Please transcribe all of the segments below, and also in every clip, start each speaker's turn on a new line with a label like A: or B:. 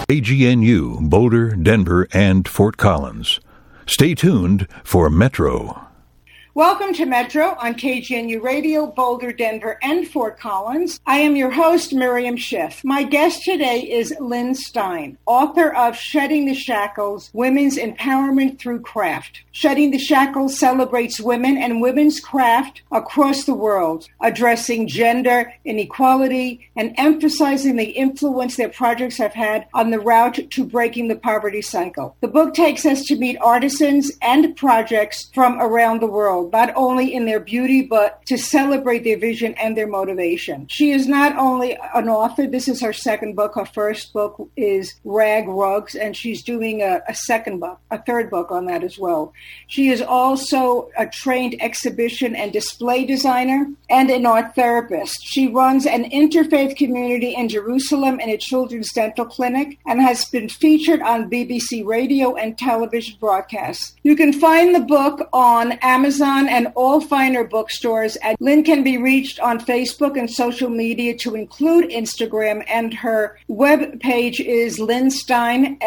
A: KGNU, Boulder, Denver, and Fort Collins. Stay tuned for Metro.
B: Welcome to Metro on KGNU Radio, Boulder, Denver, and Fort Collins. I am your host, Miriam Schiff. My guest today is Lynn Stein, author of Shedding the Shackles, Women's Empowerment Through Craft. Shedding the Shackles celebrates women and women's craft across the world, addressing gender inequality and emphasizing the influence their projects have had on the route to breaking the poverty cycle. The book takes us to meet artisans and projects from around the world, not only in their beauty, but to celebrate their vision and their motivation. She is not only an author, this is her second book. Her first book is Rag Rugs, and she's doing a third book on that as well. She is also a trained exhibition and display designer and an art therapist. She runs an interfaith community in Jerusalem and a children's dental clinic and has been featured on BBC radio and television broadcasts. You can find the book on Amazon and all finer bookstores. And Lynn can be reached on Facebook and social media, to include Instagram, and her web page is LynnStein,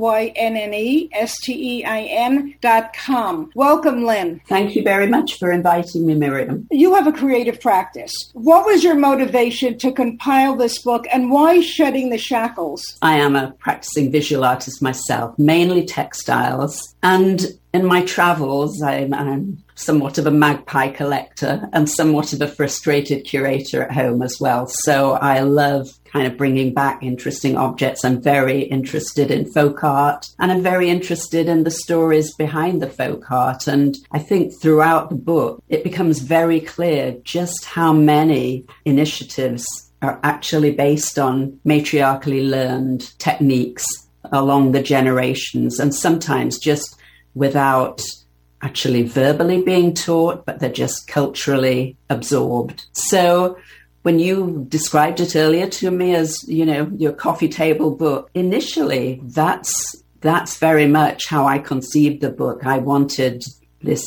B: LynnStein.com. Welcome, Lynn.
C: Thank you very much for inviting me, Miriam.
B: You have a creative practice. What was your motivation to compile this book, and why Shedding the Shackles?
C: I am a practicing visual artist myself, mainly textiles, and in my travels, I'm somewhat of a magpie collector and somewhat of a frustrated curator at home as well. So I love kind of bringing back interesting objects. I'm very interested in folk art, and I'm very interested in the stories behind the folk art. And I think throughout the book, it becomes very clear just how many initiatives are actually based on matriarchally learned techniques along the generations, and sometimes just without actually verbally being taught, but they're just culturally absorbed. So when you described it earlier to me as, you know, your coffee table book, initially that's very much how I conceived the book. I wanted this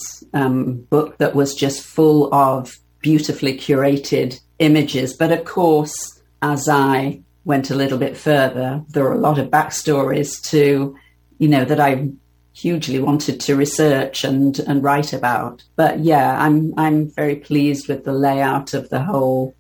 C: book that was just full of beautifully curated images. But of course, as I went a little bit further, there are a lot of backstories to, you know, that I hugely wanted to research and write about. But yeah, I'm very pleased with the layout of the whole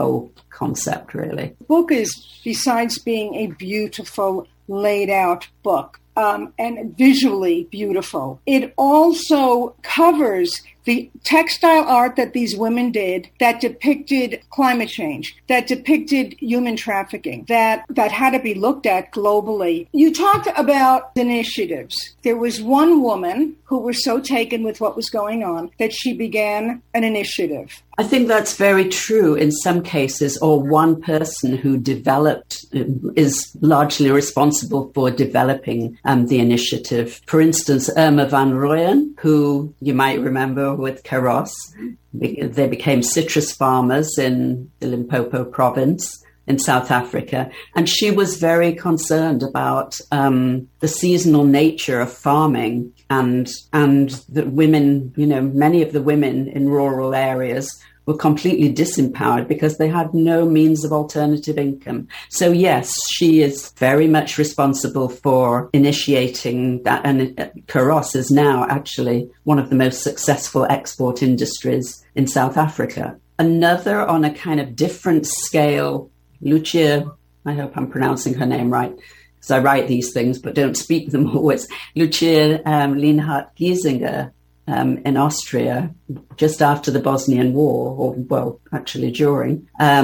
C: concept, really.
B: The book is, besides being a beautiful laid out book, and visually beautiful, it also covers the textile art that these women did that depicted climate change, that depicted human trafficking, that had to be looked at globally. You talked about initiatives. There was one woman who was so taken with what was going on that she began an initiative.
C: I think that's very true in some cases, or one person who developed is largely responsible for developing the initiative. For instance, Irma van Rooyen, who you might remember with Karos, they became citrus farmers in the Limpopo province in South Africa. And she was very concerned about the seasonal nature of farming and the women, you know, many of the women in rural areas were completely disempowered because they had no means of alternative income. So yes, she is very much responsible for initiating that. And Karos is now actually one of the most successful export industries in South Africa. Another on a kind of different scale, Lucia, I hope I'm pronouncing her name right, because I write these things but don't speak them always. Lucia Lienhardt-Giesinger in Austria, just after the Bosnian War, or well, actually during,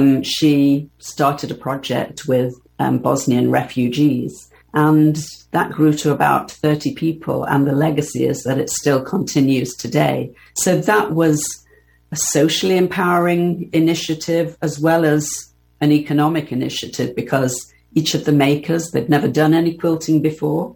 C: she started a project with Bosnian refugees. And that grew to about 30 people. And the legacy is that it still continues today. So that was a socially empowering initiative as well as an economic initiative, because each of the makers, they'd never done any quilting before,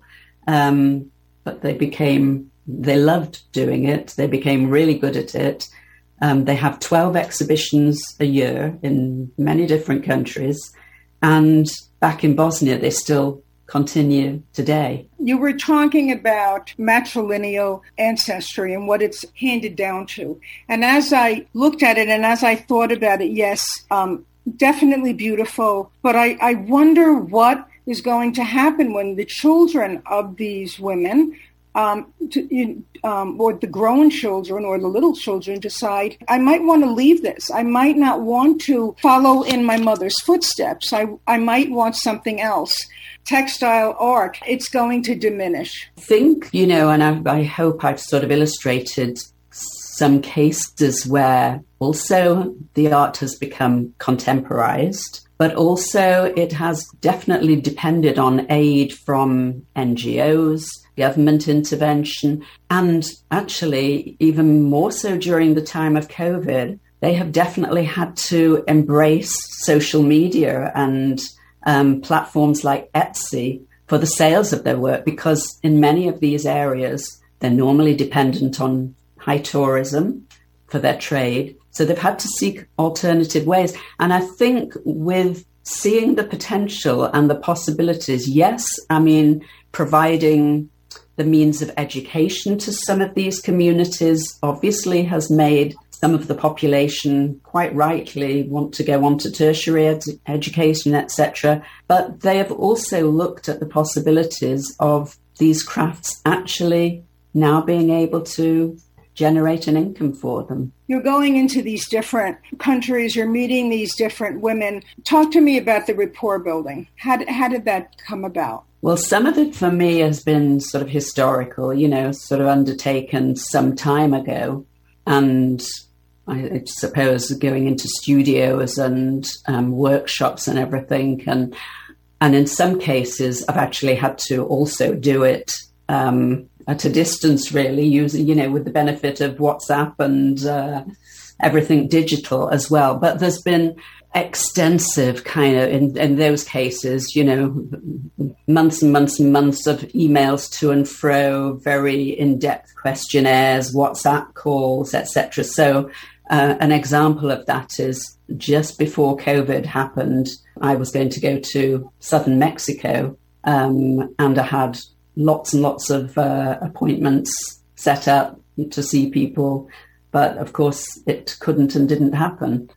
C: but they loved doing it. They became really good at it. They have 12 exhibitions a year in many different countries. And back in Bosnia, they still continue today.
B: You were talking about matrilineal ancestry and what it's handed down to. And as I looked at it and as I thought about it, yes, definitely beautiful. But I wonder what is going to happen when the children of these women or the grown children or the little children decide, I might want to leave this. I might not want to follow in my mother's footsteps. I might want something else. Textile art, it's going to diminish.
C: I think, and I hope I've sort of illustrated some cases where also the art has become contemporized, but also it has definitely depended on aid from NGOs, government intervention, and actually even more so during the time of COVID, they have definitely had to embrace social media and platforms like Etsy for the sales of their work, because in many of these areas, they're normally dependent on high tourism for their trade. So they've had to seek alternative ways. And I think with seeing the potential and the possibilities, yes, I mean, providing the means of education to some of these communities obviously has made some of the population quite rightly want to go on to tertiary education, etc. But they have also looked at the possibilities of these crafts actually now being able to generate an income for them.
B: You're going into these different countries, you're meeting these different women. Talk to me about the rapport building. How did that come about?
C: Well, some of it for me has been sort of historical, sort of undertaken some time ago. And I suppose going into studios and workshops and everything. And in some cases, I've actually had to also do it at a distance, really, using, with the benefit of WhatsApp and everything digital as well. But there's been extensive kind of, in those cases, months and months and months of emails to and fro, very in-depth questionnaires, WhatsApp calls, etc. So an example of that is just before COVID happened, I was going to go to southern Mexico, and I had lots and lots of appointments set up to see people. But of course, it couldn't and didn't happen.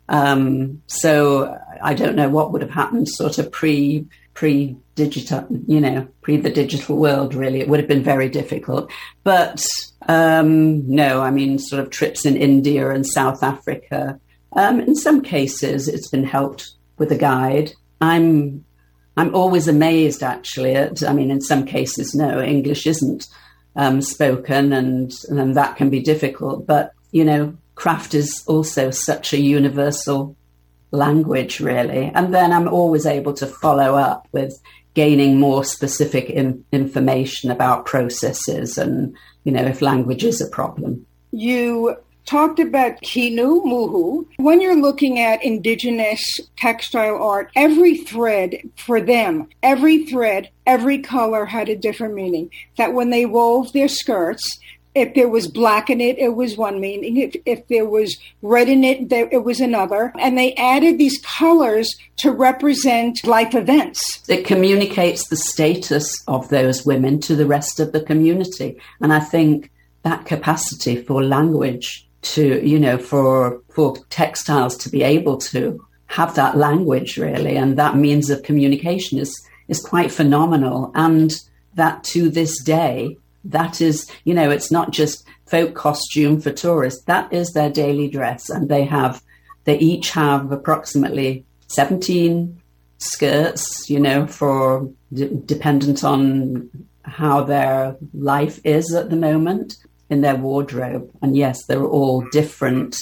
C: So I don't know what would have happened sort of pre-digital, pre the digital world, really. It would have been very difficult. But no, I mean, sort of trips in India and South Africa. In some cases, it's been helped with a guide. I'm always amazed, actually, in some cases, no, English isn't spoken and that can be difficult. But, craft is also such a universal language, really. And then I'm always able to follow up with gaining more specific information about processes and, if language is a problem.
B: You talked about Kinu Muhu. When you're looking at indigenous textile art, every thread for them, every thread, every color had a different meaning. That when they wove their skirts, if there was black in it, it was one meaning. If there was red in it, it was another. And they added these colors to represent life events.
C: It communicates the status of those women to the rest of the community. And I think that capacity for language to, for textiles to be able to have that language, really, and that means of communication is quite phenomenal. And that to this day, that is, it's not just folk costume for tourists. That is their daily dress. And they each have approximately 17 skirts, for dependent on how their life is at the moment in their wardrobe. And yes, they're all different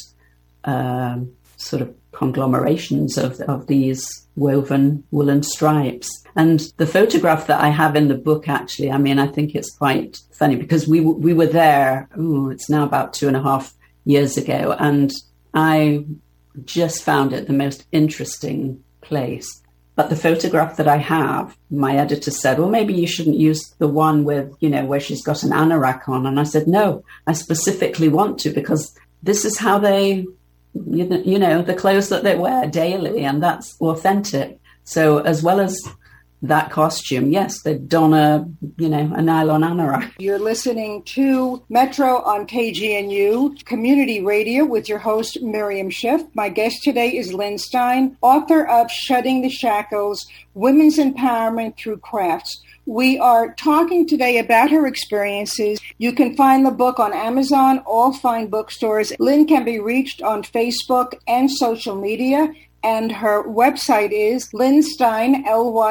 C: sort of conglomerations of these woven woolen stripes. And the photograph that I have in the book, actually, I think it's quite funny because we were there, it's now about 2.5 years ago, and I just found it the most interesting place. But the photograph that I have, my editor said, well, maybe you shouldn't use the one with, where she's got an anorak on. And I said, no, I specifically want to, because this is how they, the clothes that they wear daily, and that's authentic. So as well as that costume, yes, they'd don a nylon anorak.
B: You're listening to Metro on KGNU Community Radio with your host, Miriam Schiff. My guest today is Lynn Stein, author of Shedding the Shackles, Women's Empowerment Through Crafts. We are talking today about her experiences. You can find the book on Amazon, all fine bookstores. Lynn can be reached on Facebook and social media. And her website is Lynnstein,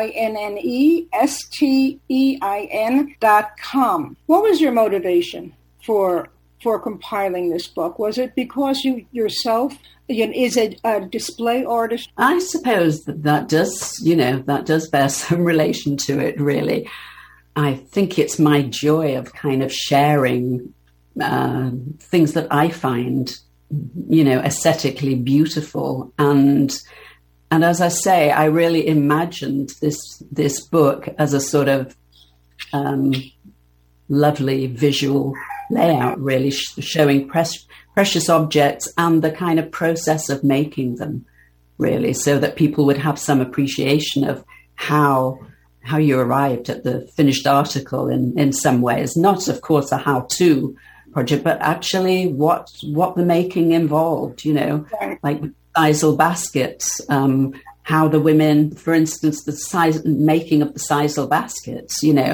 B: LYNNESTEIN.com. What was your motivation for compiling this book? Was it because you yourself is a display artist?
C: I suppose that does bear some relation to it, really. I think it's my joy of kind of sharing things that I find aesthetically beautiful. And as I say, I really imagined this book as a sort of lovely visual layout, really showing precious objects and the kind of process of making them, really, so that people would have some appreciation of how you arrived at the finished article in some ways. Not, of course, a how-to project, but actually what the making involved, like sisal baskets, how the women, for instance, the making of the sisal baskets,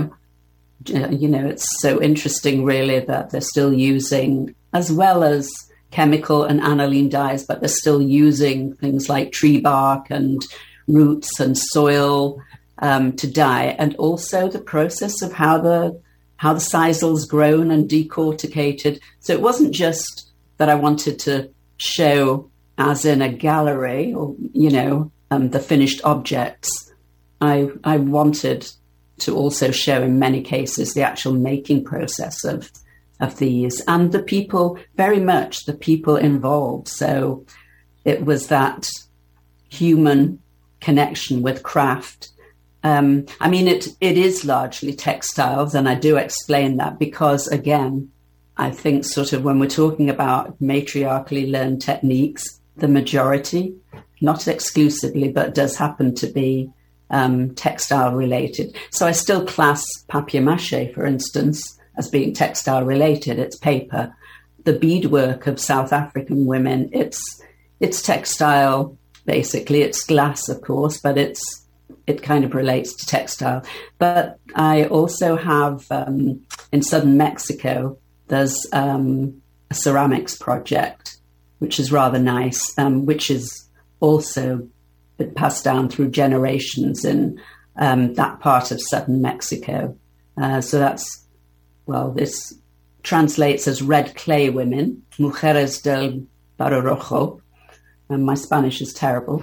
C: it's so interesting really that they're still using, as well as chemical and aniline dyes, but they're still using things like tree bark and roots and soil to dye, and also the process of how the sisal's grown and decorticated. So it wasn't just that I wanted to show, as in a gallery, or the finished objects. I wanted to also show, in many cases, the actual making process of these, and the people, very much the people involved. So it was that human connection with craft. It is largely textiles, and I do explain that because, again, I think sort of when we're talking about matriarchally learned techniques, the majority, not exclusively, but does happen to be textile related. So I still class papier-mâché, for instance, as being textile related. It's paper. The beadwork of South African women, it's textile, basically. It's glass, of course, but it kind of relates to textile. But I also have, in southern Mexico, there's a ceramics project, which is rather nice, which is also been passed down through generations in that part of southern Mexico. This translates as red clay women, Mujeres del Barro Rojo. My Spanish is terrible.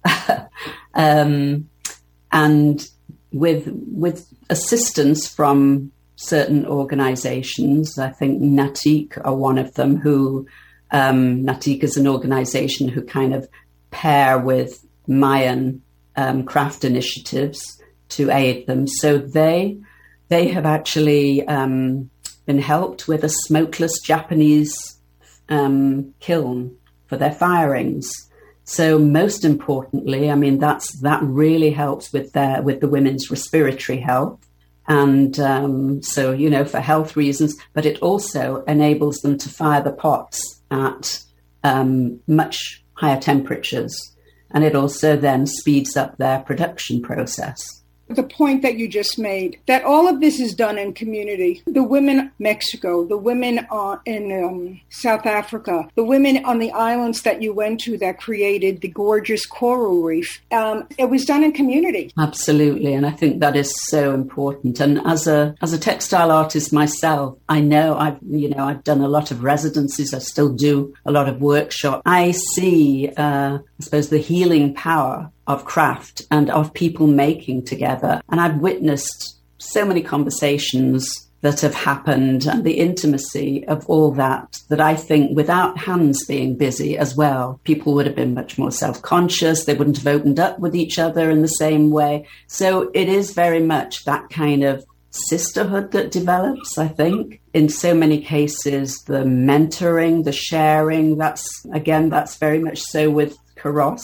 C: And with assistance from certain organizations, I think Natik are one of them, who Natik is an organization who kind of pair with Mayan craft initiatives to aid them. So they have actually been helped with a smokeless Japanese kiln for their firings. So most importantly, that really helps with the women's respiratory health. And for health reasons, but it also enables them to fire the pots at much higher temperatures. And it also then speeds up their production process.
B: The point that you just made, that all of this is done in community. The women in Mexico, the women in South Africa, the women on the islands that you went to that created the gorgeous coral reef. It was done in community.
C: Absolutely, and I think that is so important. And as a textile artist myself, I know I've done a lot of residencies. I still do a lot of workshops. I see, I suppose, the healing power of craft and of people making together. And I've witnessed so many conversations that have happened and the intimacy of all that I think without hands being busy as well, people would have been much more self-conscious. They wouldn't have opened up with each other in the same way. So it is very much that kind of sisterhood that develops, I think. In so many cases, the mentoring, the sharing, that's very much so with Karos.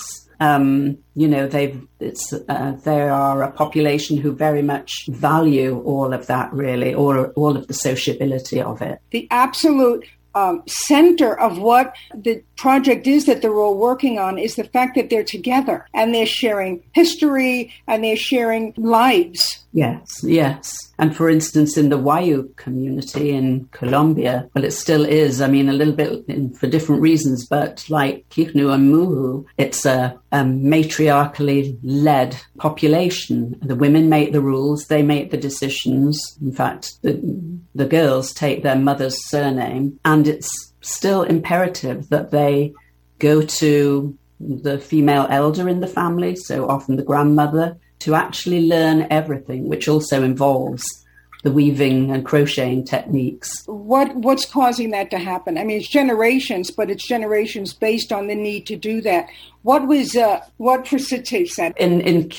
C: They are a population who very much value all of that, really, or all of the sociability of it.
B: The absolute center of what the project is that they're all working on is the fact that they're together and they're sharing history and they're sharing lives.
C: Yes. And for instance, in the Wayuu community in Colombia, well, it still is, a little bit for different reasons, but like Kihnu and Muhu, it's a matriarchally led population. The women make the rules, they make the decisions. In fact, the girls take their mother's surname, and it's still imperative that they go to the female elder in the family, so often the grandmother, to actually learn everything, which also involves the weaving and crocheting techniques.
B: What's causing that to happen? It's generations, but it's generations based on the need to do that. What precipitates that?
C: In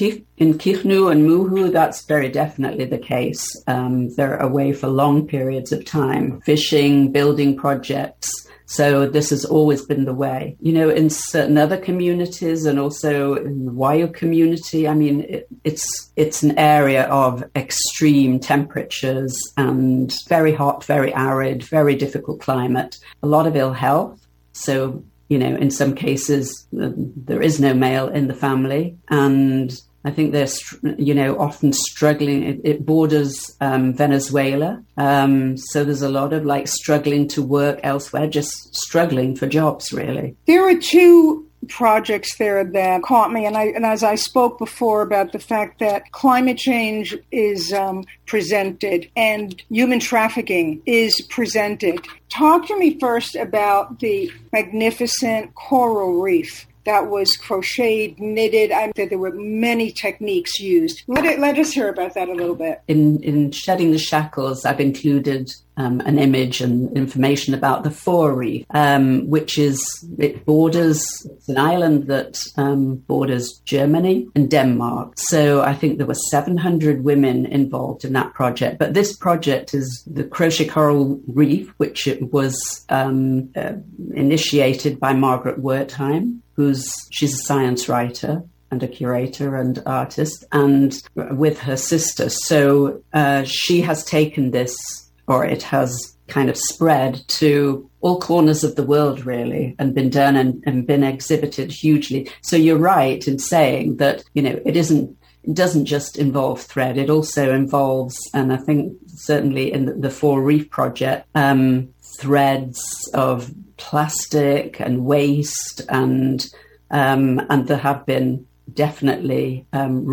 C: Kihnu and Muhu, that's very definitely the case. They're away for long periods of time, fishing, building projects. So this has always been the way. In certain other communities and also in the Wayuu community, it's an area of extreme temperatures and very hot, very arid, very difficult climate, a lot of ill health. So, in some cases, there is no male in the family, and I think they're, often struggling. It borders Venezuela. So there's a lot of struggling to work elsewhere, just struggling for jobs, really.
B: There are two projects there that caught me. And as I spoke before about the fact that climate change is presented and human trafficking is presented. Talk to me first about the magnificent coral reef that was crocheted, knitted. There were many techniques used. Let us hear about that a little bit.
C: In Shedding the Shackles, I've included an image and information about the Four Reef, which it's an island that borders Germany and Denmark. So I think there were 700 women involved in that project. But this project is the Crochet Coral Reef, which it was initiated by Margaret Wertheim, she's a science writer and a curator and artist, and with her sister. So she has taken this, or it has kind of spread to all corners of the world, really, and been done and been exhibited hugely. So you're right in saying that, it doesn't just involve thread. It also involves, and I think certainly in the Four Reef project, threads of plastic and waste, and there have been definitely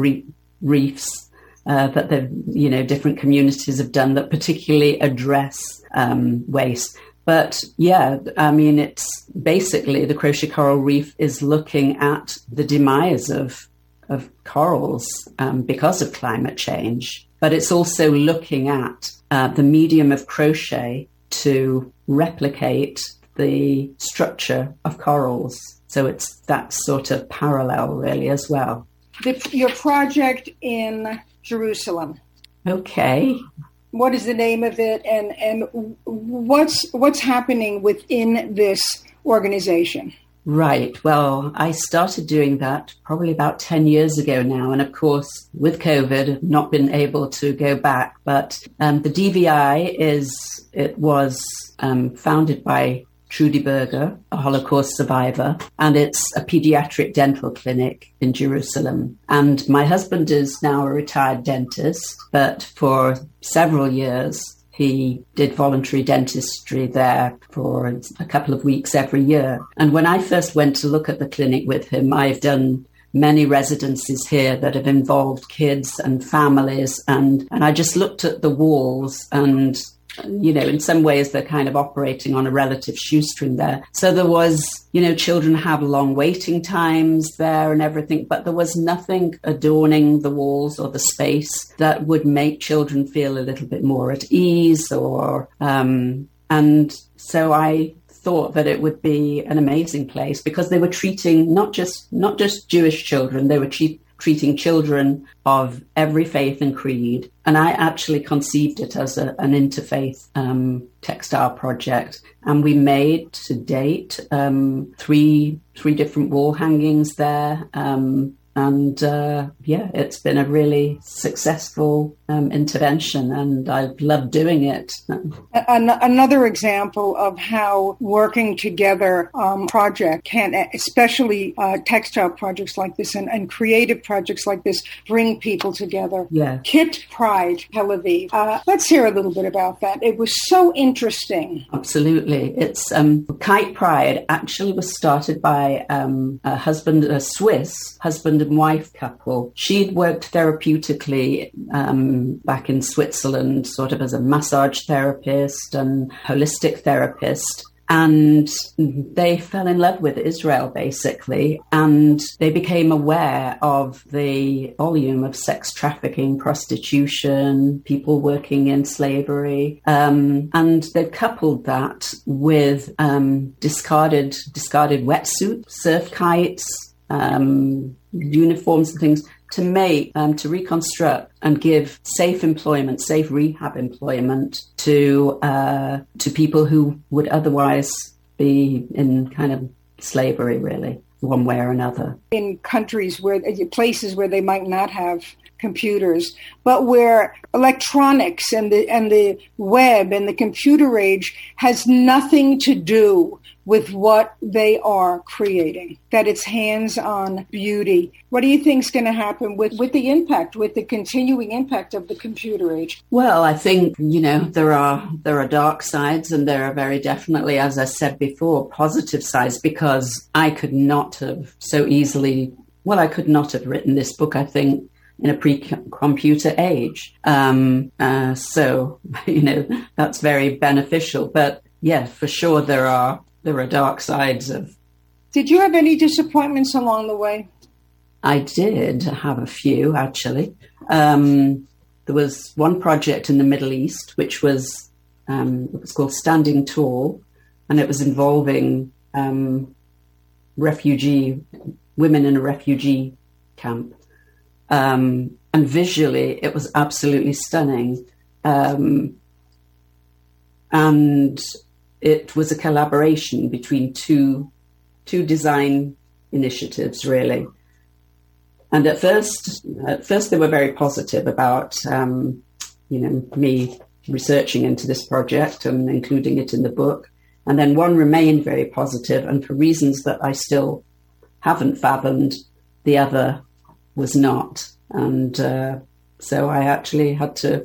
C: reefs that the different communities have done that particularly address waste. But it's basically the Crochet Coral Reef is looking at the demise of corals because of climate change, but it's also looking at the medium of crochet to replicate the structure of corals. So it's that sort of parallel, really, as well.
B: Your project in Jerusalem.
C: Okay.
B: What is the name of it, and what's happening within this organization?
C: Right. Well, I started doing that probably about 10 years ago now. And of course, with COVID, I've not been able to go back. But the DVI was founded by Trudy Berger, a Holocaust survivor, and it's a pediatric dental clinic in Jerusalem. And my husband is now a retired dentist, but for several years, he did voluntary dentistry there for a couple of weeks every year. And when I first went to look at the clinic with him, I've done many residencies here that have involved kids and families. And I just looked at the walls and, in some ways they're kind of operating on a relative shoestring there. So there was, children have long waiting times there and everything, but there was nothing adorning the walls or the space that would make children feel a little bit more at ease and so I thought that it would be an amazing place because they were treating not just Jewish children, they were treating children of every faith and creed. And I actually conceived it as an interfaith textile project. And we made, to date, three different wall hangings there. It's been a really successful intervention, and I've loved doing it.
B: Another example of how working together project can, especially textile projects like this and creative projects like this, bring people together.
C: Yeah.
B: Kit Pride, Tel Aviv. Let's hear a little bit about that. It was so interesting.
C: Absolutely. It's Kite Pride actually was started by a Swiss husband and wife couple. She'd worked therapeutically back in Switzerland, sort of as a massage therapist and holistic therapist. And they fell in love with Israel, basically, and they became aware of the volume of sex trafficking, prostitution, people working in slavery. And they've coupled that with discarded wetsuits, surf kites, uniforms and things to make, to reconstruct and give safe employment, safe rehab employment to people who would otherwise be in kind of slavery, really, one way or another.
B: In countries places where they might not have computers, but where electronics and the web and the computer age has nothing to do with what they are creating, that it's hands-on beauty. What do you think is going to happen with the continuing impact of the computer age?
C: Well, I think, there are dark sides, and there are very definitely, as I said before, positive sides, because I could not have written this book, I think, in a pre-computer age. So, that's very beneficial. But yeah, for sure, there are dark sides of.
B: Did you have any disappointments along the way?
C: I did have a few, actually. There was one project in the Middle East, which was, it was called Standing Tall, and it was involving women in a refugee camp. And visually, it was absolutely stunning. And it was a collaboration between two design initiatives, really. And at first they were very positive about, me researching into this project and including it in the book. And then one remained very positive, and for reasons that I still haven't fathomed, the other was not. And so I actually had to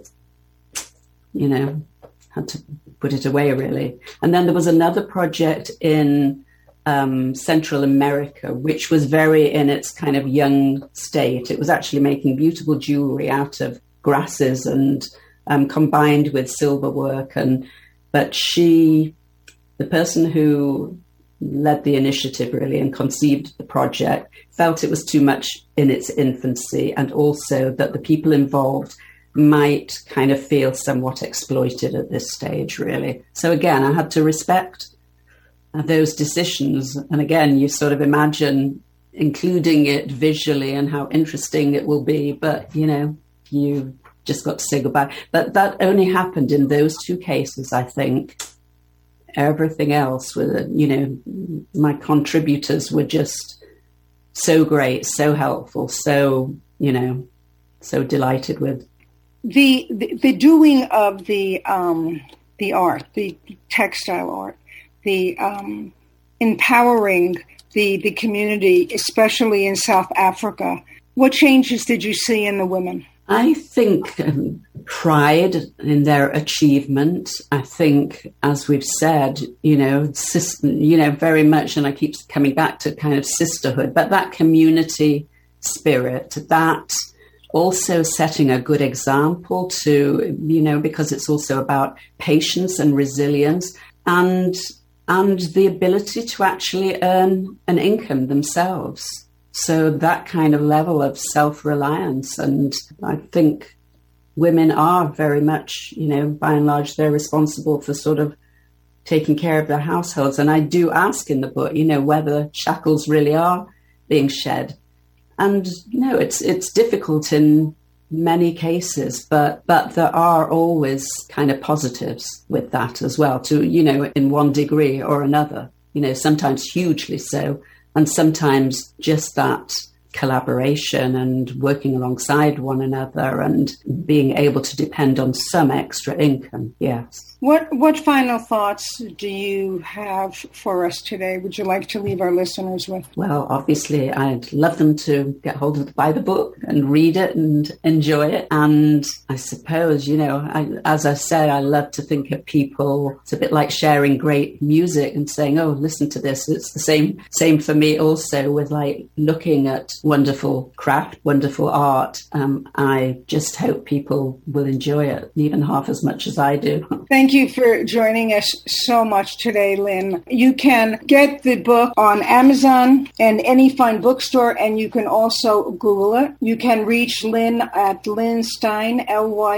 C: put it away, really. And then there was another project in Central America, which was very in its kind of young state. It was actually making beautiful jewelry out of grasses and combined with silver work. But the person who led the initiative, really, and conceived the project, felt it was too much in its infancy, and also that the people involved might kind of feel somewhat exploited at this stage, really. So again, I had to respect those decisions. And again, you sort of imagine including it visually and how interesting it will be, but, you just got to say goodbye. But that only happened in those two cases, I think. Everything else, my contributors were just so great, so helpful, so delighted with.
B: The doing of the art, the textile art, the empowering the community, especially in South Africa. What changes did you see in the women?
C: I think pride in their achievement. I think, as we've said, very much, and I keep coming back to kind of sisterhood, but that community spirit, that also setting a good example to, because it's also about patience and resilience and the ability to actually earn an income themselves. So that kind of level of self-reliance. And I think women are very much, by and large, they're responsible for sort of taking care of their households. And I do ask in the book, whether shackles really are being shed. And it's difficult in many cases, but there are always kind of positives with that as well, to, in one degree or another, sometimes hugely so, and sometimes just that collaboration and working alongside one another and being able to depend on some extra income. Yes.
B: What final thoughts do you have for us today? Would you like to leave our listeners with?
C: Well, obviously, I'd love them to get hold of buy the book and read it and enjoy it. And I suppose, as I say, I love to think of people. It's a bit like sharing great music and saying, "Oh, listen to this." It's the same for me also with like looking at wonderful craft, wonderful art. I just hope people will enjoy it even half as much as I do.
B: Thank you for joining us so much today, Lynn. You can get the book on Amazon and any fine bookstore, and you can also Google it. You can reach Lynn at Lynn Stein,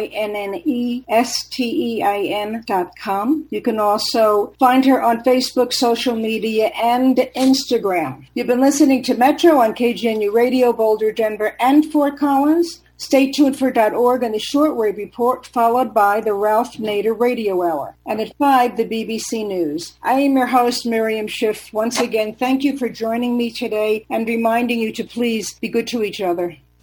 B: LYNNESTEIN.com. You can also find her on Facebook, social media, and Instagram. You've been listening to Metro on KGNU Radio, Boulder, Denver, and Fort Collins. Stay tuned for .org and the Shortwave Report, followed by the Ralph Nader Radio Hour. And at 5, the BBC News. I am your host, Miriam Schiff. Once again, thank you for joining me today and reminding you to please be good to each other.